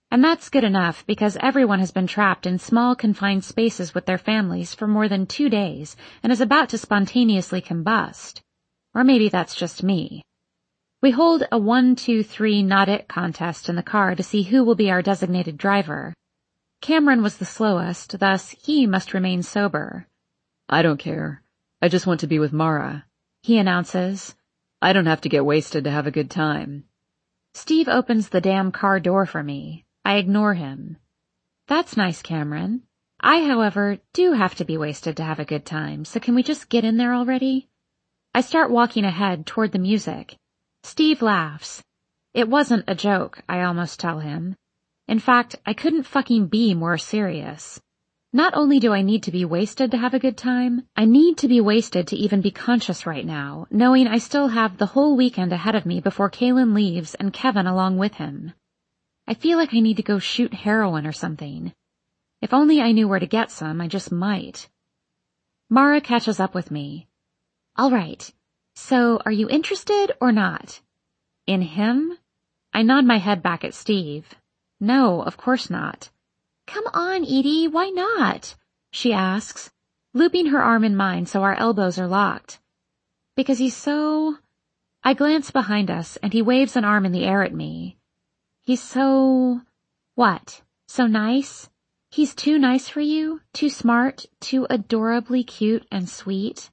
And that's good enough because everyone has been trapped in small confined spaces with their families for more than two days and is about to spontaneously combust. Or maybe that's just me. We hold a one, two, three not it contest in the car to see who will be our designated driver. Cameron was the slowest, thus he must remain sober. I don't care. I just want to be with Mara, he announces. I don't have to get wasted to have a good time. Steve opens the damn car door for me. I ignore him. That's nice, Cameron. I, however, do have to be wasted to have a good time, so can we just get in there already? I start walking ahead toward the music. Steve laughs. It wasn't a joke, I almost tell him. In fact, I couldn't fucking be more serious. Not only do I need to be wasted to have a good time, I need to be wasted to even be conscious right now, knowing I still have the whole weekend ahead of me before Kaylin leaves and Kevin along with him. I feel like I need to go shoot heroin or something. If only I knew where to get some, I just might. Mara catches up with me. All right, so are you interested or not? In him? I nod my head back at Steve. No, of course not. Come on, Edie, why not? She asks, looping her arm in mine so our elbows are locked. Because he's so... I glance behind us and he waves an arm in the air at me. He's so... What? So nice? He's too nice for you? Too smart? Too adorably cute and sweet?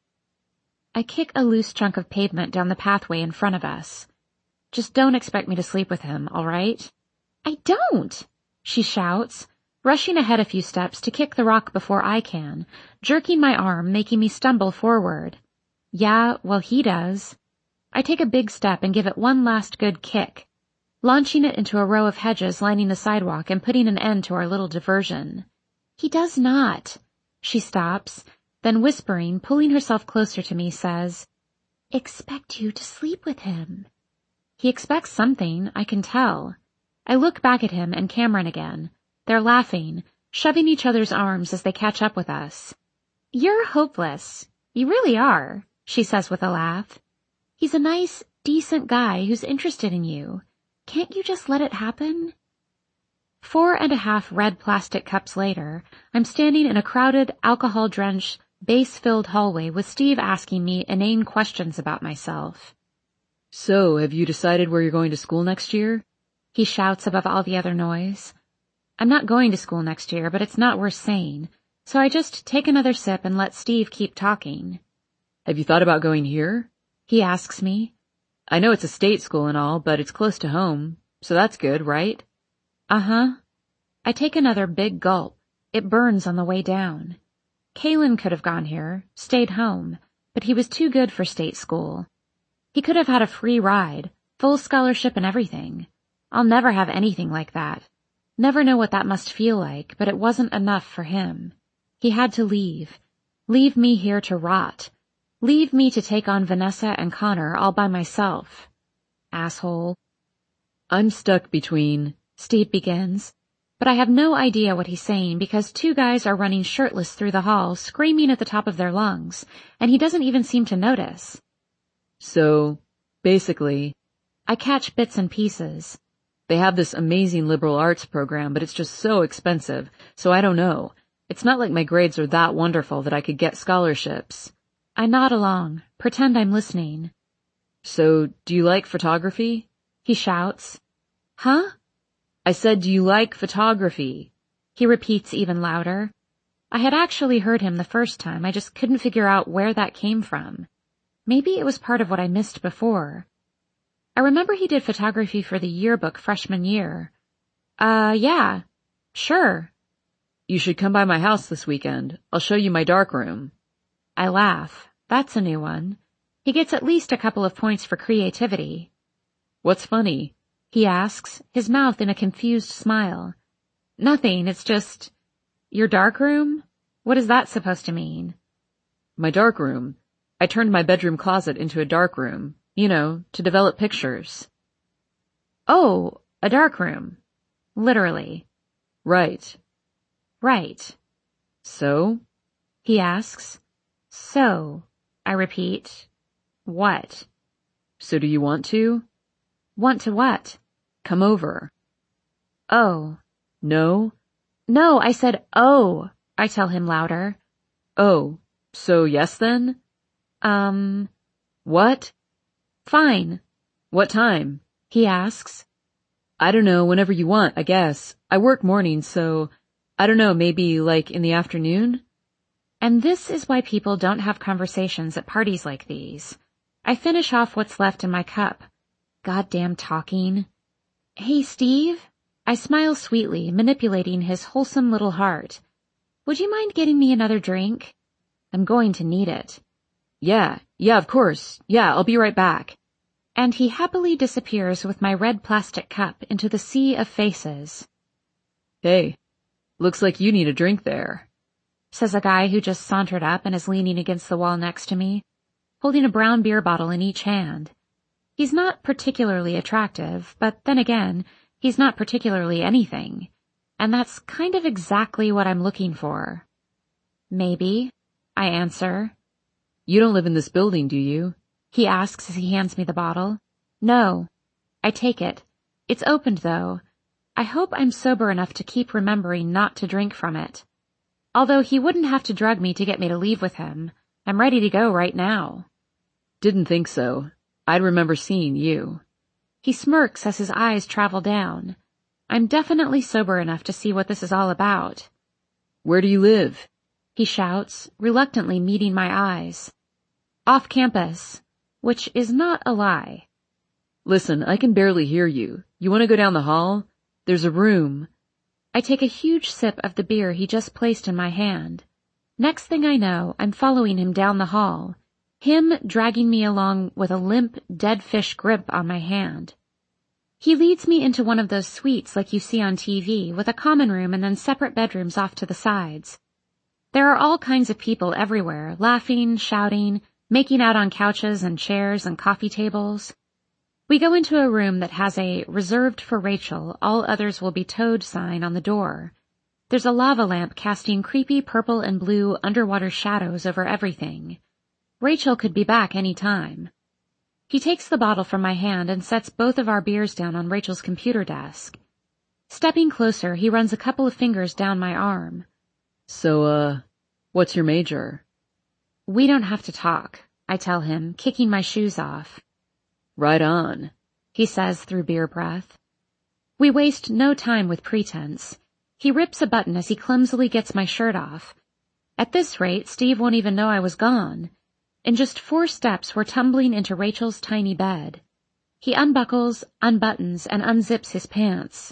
I kick a loose chunk of pavement down the pathway in front of us. Just don't expect me to sleep with him, all right? I don't, she shouts, rushing ahead a few steps to kick the rock before I can, jerking my arm, making me stumble forward. Yeah, well, he does. I take a big step and give it one last good kick, launching it into a row of hedges lining the sidewalk and putting an end to our little diversion. He does not. She stops, then whispering, pulling herself closer to me, says, expect you to sleep with him. He expects something, I can tell. I look back at him and Cameron again. They're laughing, shoving each other's arms as they catch up with us. You're hopeless. You really are, she says with a laugh. He's a nice, decent guy who's interested in you. Can't you just let it happen? Four and a half red plastic cups later, I'm standing in a crowded, alcohol-drenched, bass-filled hallway with Steve asking me inane questions about myself. So, have you decided where you're going to school next year? He shouts above all the other noise. I'm not going to school next year, but it's not worth saying, so I just take another sip and let Steve keep talking. Have you thought about going here? He asks me. I know it's a state school and all, but it's close to home, so that's good, right? Uh-huh. I take another big gulp. It burns on the way down. Kaylin could have gone here, stayed home, but he was too good for state school. He could have had a free ride, full scholarship and everything. I'll never have anything like that. Never know what that must feel like, but it wasn't enough for him. He had to leave. Leave me here to rot. Leave me to take on Vanessa and Connor all by myself. Asshole. I'm stuck between... Steve begins, but I have no idea what he's saying because two guys are running shirtless through the hall, screaming at the top of their lungs, and he doesn't even seem to notice. So, basically... I catch bits and pieces. They have this amazing liberal arts program, but it's just so expensive, so I don't know. It's not like my grades are that wonderful that I could get scholarships. I nod along, pretend I'm listening. So, do you like photography? He shouts. Huh? I said, do you like photography? He repeats even louder. I had actually heard him the first time, I just couldn't figure out where that came from. Maybe it was part of what I missed before. I remember he did photography for the yearbook freshman year. Uh, yeah. Sure. You should come by my house this weekend. I'll show you my darkroom. I laugh. That's a new one. He gets at least a couple of points for creativity. What's funny? He asks, his mouth in a confused smile. Nothing, it's just... Your darkroom? What is that supposed to mean? My darkroom. I turned my bedroom closet into a darkroom. You know, to develop pictures. Oh, a darkroom. Literally. Right. Right. So? He asks. So, I repeat. What? So do you want to? Want to what? Come over. Oh, No? No, I said, oh, I tell him louder. Oh, so yes then? Um, what? Fine. What time? He asks. I don't know, whenever you want, I guess. I work mornings, so I don't know, maybe like in the afternoon? And this is why people don't have conversations at parties like these. I finish off what's left in my cup. Goddamn talking. Hey, Steve? I smile sweetly, manipulating his wholesome little heart. Would you mind getting me another drink? I'm going to need it. Yeah, yeah, of course. Yeah, I'll be right back. And he happily disappears with my red plastic cup into the sea of faces. Hey, looks like you need a drink there, says a guy who just sauntered up and is leaning against the wall next to me, holding a brown beer bottle in each hand. He's not particularly attractive, but then again, he's not particularly anything, and that's kind of exactly what I'm looking for. Maybe, I answer. You don't live in this building, do you? He asks as he hands me the bottle. No. I take it. It's opened, though. I hope I'm sober enough to keep remembering not to drink from it. Although he wouldn't have to drug me to get me to leave with him. I'm ready to go right now. Didn't think so. I'd remember seeing you. He smirks as his eyes travel down. I'm definitely sober enough to see what this is all about. Where do you live? He shouts, reluctantly meeting my eyes. Off campus. Which is not a lie. Listen, I can barely hear you. You want to go down the hall? There's a room. I take a huge sip of the beer he just placed in my hand. Next thing I know, I'm following him down the hall, him dragging me along with a limp, dead fish grip on my hand. He leads me into one of those suites like you see on T V, with a common room and then separate bedrooms off to the sides. There are all kinds of people everywhere, laughing, shouting, making out on couches and chairs and coffee tables. We go into a room that has a reserved for Rachel, all others will be towed sign on the door. There's a lava lamp casting creepy purple and blue underwater shadows over everything. Rachel could be back any time. He takes the bottle from my hand and sets both of our beers down on Rachel's computer desk. Stepping closer, he runs a couple of fingers down my arm. So, uh, what's your major? We don't have to talk, I tell him, kicking my shoes off. Right on, he says through beer breath. We waste no time with pretense. He rips a button as he clumsily gets my shirt off. At this rate, Steve won't even know I was gone. In just four steps, we're tumbling into Rachel's tiny bed. He unbuckles, unbuttons, and unzips his pants.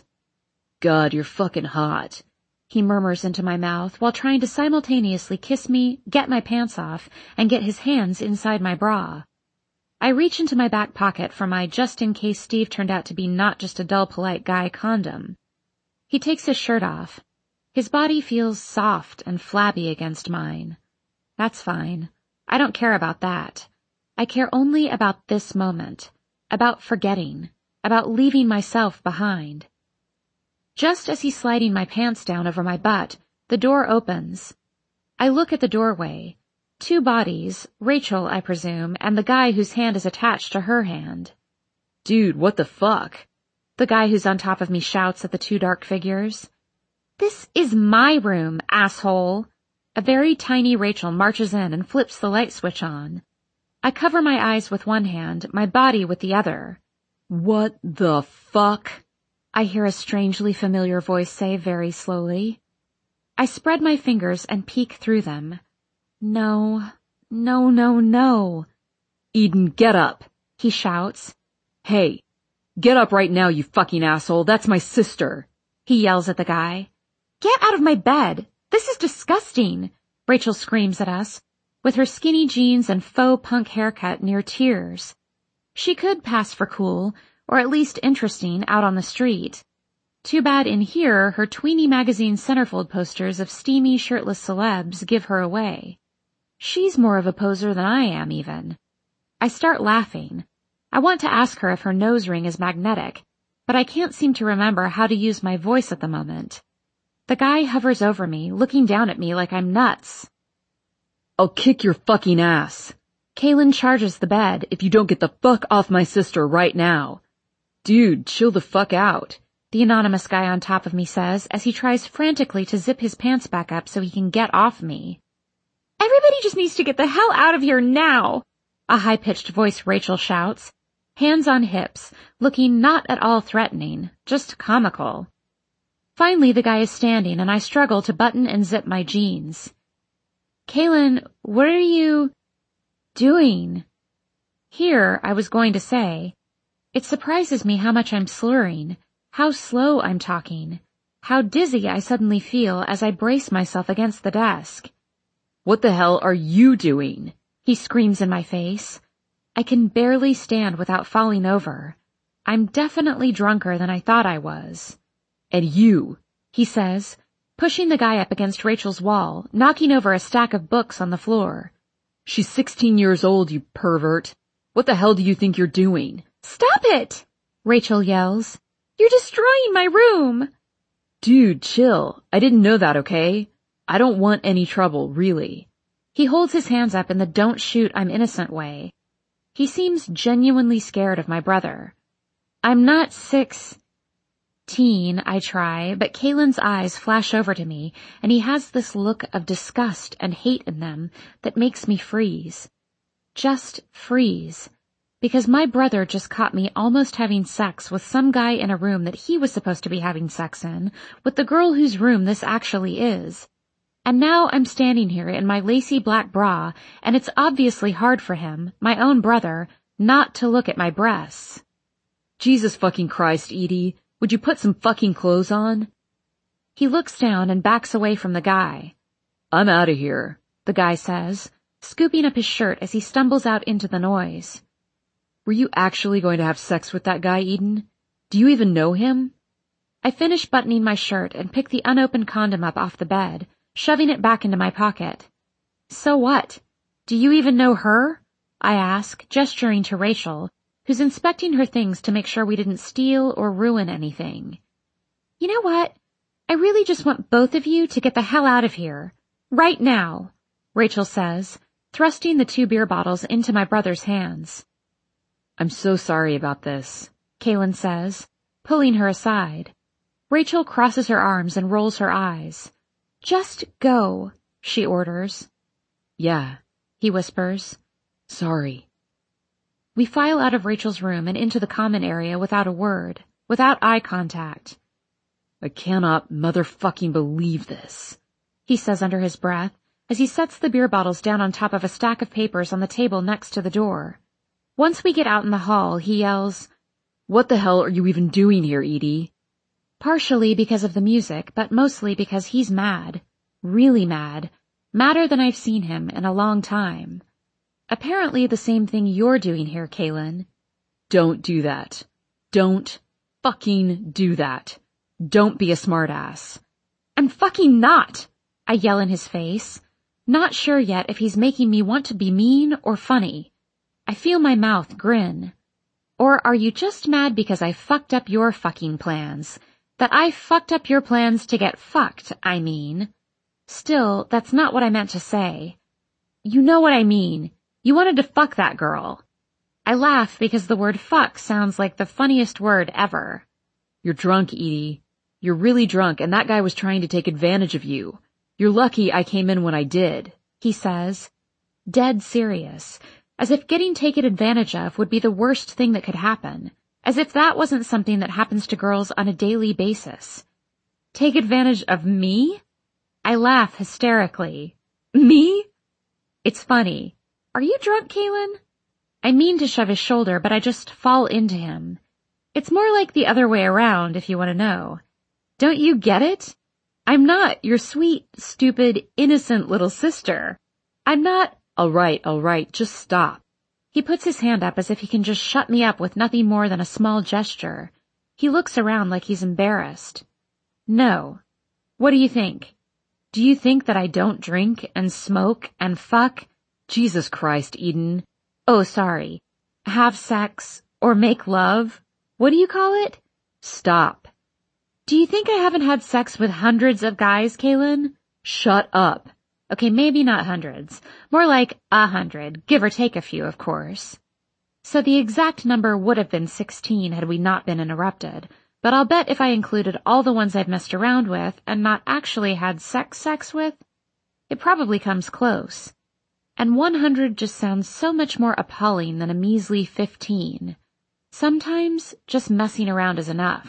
God, you're fucking hot, he murmurs into my mouth while trying to simultaneously kiss me, get my pants off, and get his hands inside my bra. I reach into my back pocket for my just-in-case Steve turned out to be not just a dull, polite guy condom. He takes his shirt off. His body feels soft and flabby against mine. That's fine. I don't care about that. I care only about this moment, about forgetting, about leaving myself behind. Just as he's sliding my pants down over my butt, the door opens. I look at the doorway. Two bodies, Rachel, I presume, and the guy whose hand is attached to her hand. Dude, what the fuck? The guy who's on top of me shouts at the two dark figures. This is my room, asshole. A very tiny Rachel marches in and flips the light switch on. I cover my eyes with one hand, my body with the other. What the fuck? I hear a strangely familiar voice say very slowly. I spread my fingers and peek through them. No, no, no, no. Eden, get up, he shouts. Hey, get up right now, you fucking asshole. That's my sister. He yells at the guy. Get out of my bed. This is disgusting, Rachel screams at us, with her skinny jeans and faux punk haircut near tears. She could pass for cool, or at least interesting, out on the street. Too bad in here her tweeny magazine centerfold posters of steamy shirtless celebs give her away. She's more of a poser than I am, even. I start laughing. I want to ask her if her nose ring is magnetic, but I can't seem to remember how to use my voice at the moment. The guy hovers over me, looking down at me like I'm nuts. I'll kick your fucking ass. Kaylin charges the bed. If you don't get the fuck off my sister right now. Dude, chill the fuck out. the anonymous guy on top of me says as he tries frantically to zip his pants back up so he can get off me. Everybody just needs to get the hell out of here now, a high-pitched voice Rachel shouts, hands on hips, looking not at all threatening, just comical. Finally, the guy is standing and I struggle to button and zip my jeans. Kaylin, what are you doing? Here, I was going to say, it surprises me how much I'm slurring, how slow I'm talking, how dizzy I suddenly feel as I brace myself against the desk. What the hell are you doing? He screams in my face. I can barely stand without falling over. I'm definitely drunker than I thought I was. And you, he says, pushing the guy up against Rachel's wall, knocking over a stack of books on the floor. She's sixteen years old, you pervert. What the hell do you think you're doing? Stop it! Rachel yells. You're destroying my room! Dude, chill. I didn't know that, okay? I don't want any trouble, really. He holds his hands up in the don't shoot I'm innocent way. He seems genuinely scared of my brother. I'm not sixteen, I try, but Kaylin's eyes flash over to me, and he has this look of disgust and hate in them that makes me freeze. Just freeze. Because my brother just caught me almost having sex with some guy in a room that he was supposed to be having sex in, with the girl whose room this actually is. And now I'm standing here in my lacy black bra, and it's obviously hard for him, my own brother, not to look at my breasts. Jesus fucking Christ, Edie, would you put some fucking clothes on? He looks down and backs away from the guy. I'm out of here, the guy says, scooping up his shirt as he stumbles out into the noise. Were you actually going to have sex with that guy, Eden? Do you even know him? I finish buttoning my shirt and pick the unopened condom up off the bed, shoving it back into my pocket. So what? Do you even know her? I ask, gesturing to Rachel, who's inspecting her things to make sure we didn't steal or ruin anything. You know what? I really just want both of you to get the hell out of here. Right now, Rachel says, thrusting the two beer bottles into my brother's hands. I'm so sorry about this, Kaylin says, pulling her aside. Rachel crosses her arms and rolls her eyes. Just go, she orders. Yeah, he whispers. Sorry. We file out of Rachel's room and into the common area without a word, without eye contact. I cannot motherfucking believe this, he says under his breath as he sets the beer bottles down on top of a stack of papers on the table next to the door. Once we get out in the hall, he yells, What the hell are you even doing here, Edie? Partially because of the music, but mostly because he's mad. Really mad. Madder than I've seen him in a long time. Apparently the same thing you're doing here, Kaylin. Don't do that. Don't fucking do that. Don't be a smartass. I'm fucking not, I yell in his face. Not sure yet if he's making me want to be mean or funny. I feel my mouth grin. Or are you just mad because I fucked up your fucking plans? That I fucked up your plans to get fucked, I mean. Still, that's not what I meant to say. You know what I mean. You wanted to fuck that girl. I laugh because the word fuck sounds like the funniest word ever. You're drunk, Edie. You're really drunk, and that guy was trying to take advantage of you. You're lucky I came in when I did, he says, dead serious, as if getting taken advantage of would be the worst thing that could happen, as if that wasn't something that happens to girls on a daily basis. Take advantage of me? I laugh hysterically. Me? It's funny. Are you drunk, Kaylin? I mean to shove his shoulder, but I just fall into him. It's more like the other way around, if you want to know. Don't you get it? I'm not your sweet, stupid, innocent little sister. I'm not— All right, all right, just stop. He puts his hand up as if he can just shut me up with nothing more than a small gesture. He looks around like he's embarrassed. No. What do you think? Do you think that I don't drink and smoke and fuck? Jesus Christ, Eden. Oh, sorry. Have sex or make love? What do you call it? Stop. Do you think I haven't had sex with hundreds of guys, Kaylin? Shut up. Okay, maybe not hundreds. More like a hundred, give or take a few, of course. So the exact number would have been sixteen had we not been interrupted. But I'll bet if I included all the ones I've messed around with and not actually had sex sex with, it probably comes close. And one hundred just sounds so much more appalling than a measly fifteen. Sometimes just messing around is enough.